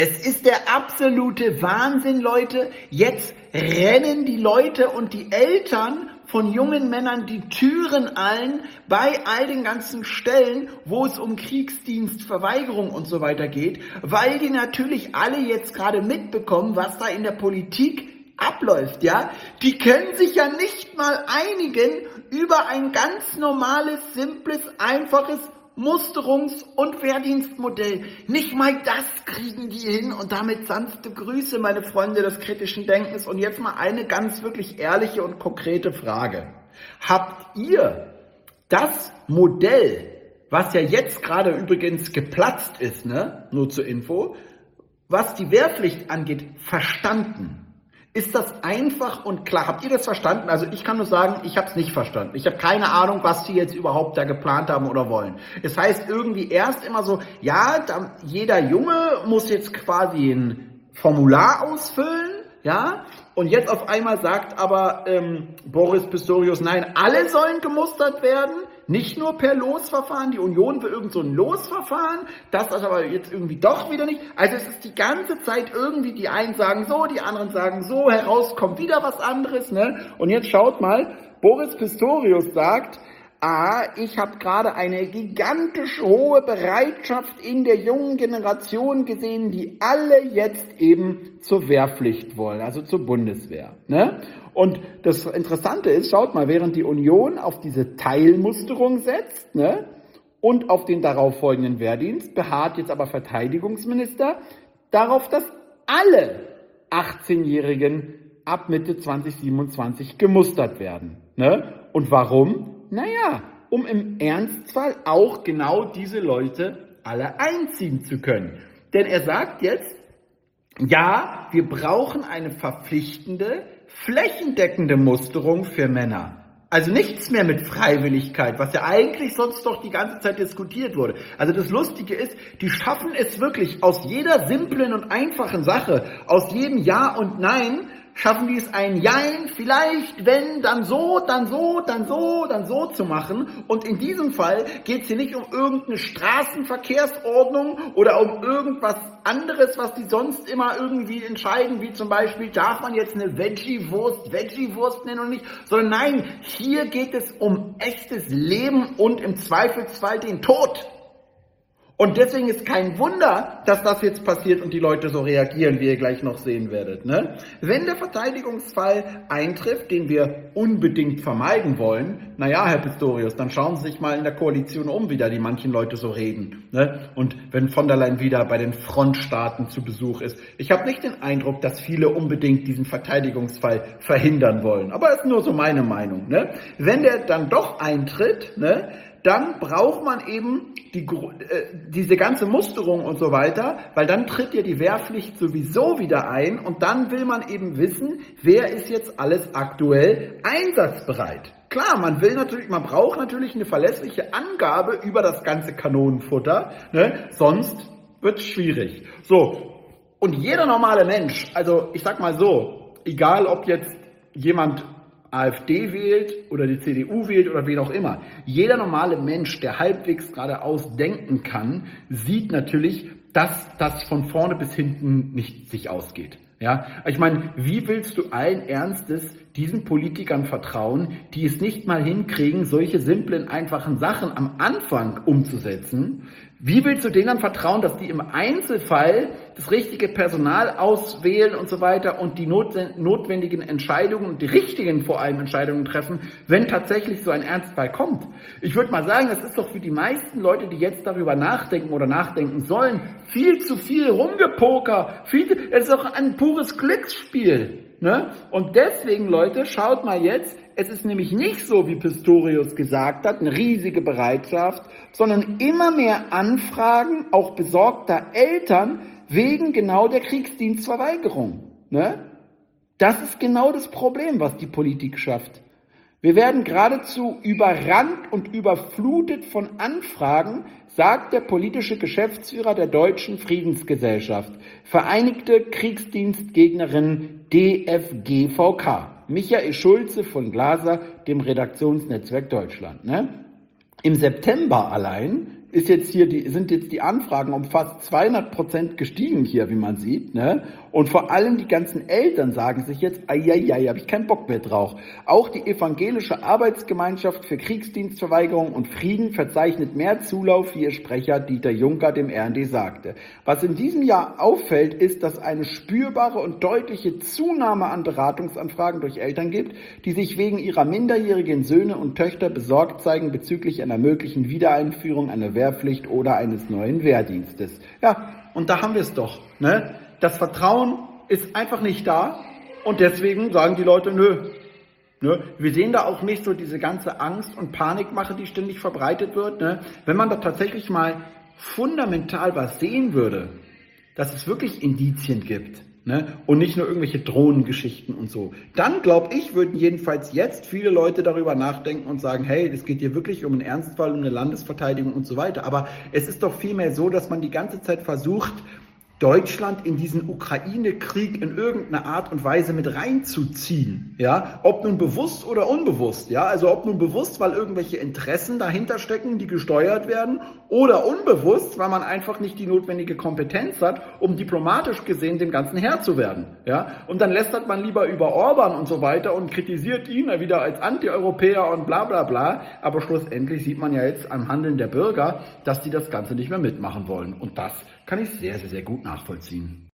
Es ist der absolute Wahnsinn, Leute. Jetzt rennen die Leute und die Eltern von jungen Männern die Türen ein bei all den ganzen Stellen, wo es um Kriegsdienstverweigerung und so weiter geht, weil die natürlich alle jetzt gerade mitbekommen, was da in der Politik abläuft, ja. Die können sich ja nicht mal einigen über ein ganz normales, simples, einfaches Musterungs- und Wehrdienstmodell. Nicht mal das kriegen die hin und damit sanfte Grüße, meine Freunde des kritischen Denkens. Und jetzt mal eine ganz wirklich ehrliche und konkrete Frage. Habt ihr das Modell, was ja jetzt gerade übrigens geplatzt ist, ne, nur zur Info, was die Wehrpflicht angeht, verstanden? Ist das einfach und klar? Habt ihr das verstanden? Also ich kann nur sagen, ich habe es nicht verstanden. Ich habe keine Ahnung, was die jetzt überhaupt da geplant haben oder wollen. Es heißt irgendwie erst immer so, ja, jeder Junge muss jetzt quasi ein Formular ausfüllen, ja, und jetzt auf einmal sagt aber Boris Pistorius, nein, alle sollen gemustert werden, nicht nur per Losverfahren. Die Union will irgend so ein Losverfahren, das ist aber jetzt irgendwie doch wieder nicht. Also es ist die ganze Zeit irgendwie, die einen sagen so, die anderen sagen so, heraus kommt wieder was anderes, ne? Und jetzt schaut mal, Boris Pistorius sagt, ich habe gerade eine gigantisch hohe Bereitschaft in der jungen Generation gesehen, die alle jetzt eben zur Wehrpflicht wollen, also zur Bundeswehr, ne? Und das Interessante ist, schaut mal, während die Union auf diese Teilmusterung setzt, ne, und auf den darauffolgenden Wehrdienst, beharrt jetzt aber Verteidigungsminister darauf, dass alle 18-Jährigen ab Mitte 2027 gemustert werden, ne? Und warum? Naja, um im Ernstfall auch genau diese Leute alle einziehen zu können. Denn er sagt jetzt, ja, wir brauchen eine verpflichtende, flächendeckende Musterung für Männer. Also nichts mehr mit Freiwilligkeit, was ja eigentlich sonst doch die ganze Zeit diskutiert wurde. Also das Lustige ist, die schaffen es wirklich aus jeder simplen und einfachen Sache, aus jedem Ja und Nein, schaffen die es ein Jein, vielleicht, wenn, dann so, dann so, dann so, dann so zu machen. Und in diesem Fall geht es hier nicht um irgendeine Straßenverkehrsordnung oder um irgendwas anderes, was die sonst immer irgendwie entscheiden, wie zum Beispiel, darf man jetzt eine Veggie-Wurst nennen oder nicht, sondern nein, hier geht es um echtes Leben und im Zweifelsfall den Tod. Und deswegen ist kein Wunder, dass das jetzt passiert und die Leute so reagieren, wie ihr gleich noch sehen werdet, ne? Wenn der Verteidigungsfall eintrifft, den wir unbedingt vermeiden wollen, naja, Herr Pistorius, dann schauen Sie sich mal in der Koalition um, wie da die manchen Leute so reden, ne? Und wenn von der Leyen wieder bei den Frontstaaten zu Besuch ist. Ich habe nicht den Eindruck, dass viele unbedingt diesen Verteidigungsfall verhindern wollen. Aber ist nur so meine Meinung, ne? Wenn der dann doch eintritt, ne, dann braucht man eben diese ganze Musterung und so weiter, weil dann tritt ja die Wehrpflicht sowieso wieder ein und dann will man eben wissen, wer ist jetzt alles aktuell einsatzbereit. Klar, man braucht natürlich eine verlässliche Angabe über das ganze Kanonenfutter, ne? Sonst wird's schwierig. So, und jeder normale Mensch, also ich sag mal so, egal ob jetzt jemand AfD wählt oder die CDU wählt oder wen auch immer. Jeder normale Mensch, der halbwegs geradeaus denken kann, sieht natürlich, dass das von vorne bis hinten nicht sich ausgeht. Ja, ich meine, wie willst du allen Ernstes diesen Politikern vertrauen, die es nicht mal hinkriegen, solche simplen, einfachen Sachen am Anfang umzusetzen? Wie willst du denen dann vertrauen, dass die im Einzelfall das richtige Personal auswählen und so weiter und die notwendigen Entscheidungen und die richtigen vor allem Entscheidungen treffen, wenn tatsächlich so ein Ernstfall kommt? Ich würde mal sagen, das ist doch für die meisten Leute, die jetzt darüber nachdenken oder nachdenken sollen, viel zu viel Rumgepoker. Es ist doch ein pures Glücksspiel. Ne? Und deswegen, Leute, schaut mal jetzt, es ist nämlich nicht so, wie Pistorius gesagt hat, eine riesige Bereitschaft, sondern immer mehr Anfragen, auch besorgter Eltern, wegen genau der Kriegsdienstverweigerung. Ne? Das ist genau das Problem, was die Politik schafft. Wir werden geradezu überrannt und überflutet von Anfragen, sagt der politische Geschäftsführer der Deutschen Friedensgesellschaft, Vereinigte Kriegsdienstgegnerin DFGVK, Michael Schulze von Glaser, dem Redaktionsnetzwerk Deutschland. Ne? Im September allein sind jetzt die Anfragen um fast 200% gestiegen hier, wie man sieht, ne? Und vor allem die ganzen Eltern sagen sich jetzt, ai, habe ich keinen Bock mehr drauf. Auch die evangelische Arbeitsgemeinschaft für Kriegsdienstverweigerung und Frieden verzeichnet mehr Zulauf, wie ihr Sprecher Dieter Juncker dem RND sagte. Was in diesem Jahr auffällt, ist, dass eine spürbare und deutliche Zunahme an Beratungsanfragen durch Eltern gibt, die sich wegen ihrer minderjährigen Söhne und Töchter besorgt zeigen bezüglich einer möglichen Wiedereinführung einer Wehrpflicht oder eines neuen Wehrdienstes. Ja, und da haben wir es doch, ne? Das Vertrauen ist einfach nicht da und deswegen sagen die Leute, nö. Ne? Wir sehen da auch nicht so diese ganze Angst und Panikmache, die ständig verbreitet wird. Ne? Wenn man da tatsächlich mal fundamental was sehen würde, dass es wirklich Indizien gibt, ne? Und nicht nur irgendwelche Drohnengeschichten und so, dann glaube ich, würden jedenfalls jetzt viele Leute darüber nachdenken und sagen, hey, es geht hier wirklich um einen Ernstfall, um eine Landesverteidigung und so weiter. Aber es ist doch vielmehr so, dass man die ganze Zeit versucht, Deutschland in diesen Ukraine-Krieg in irgendeiner Art und Weise mit reinzuziehen, ja, ob nun bewusst oder unbewusst, ja, also ob nun bewusst, weil irgendwelche Interessen dahinter stecken, die gesteuert werden, oder unbewusst, weil man einfach nicht die notwendige Kompetenz hat, um diplomatisch gesehen dem Ganzen Herr zu werden, ja, und dann lästert man lieber über Orban und so weiter und kritisiert ihn wieder als Anti-Europäer und bla bla bla, aber schlussendlich sieht man ja jetzt am Handeln der Bürger, dass die das Ganze nicht mehr mitmachen wollen und das kann ich sehr, sehr, sehr gut nachvollziehen.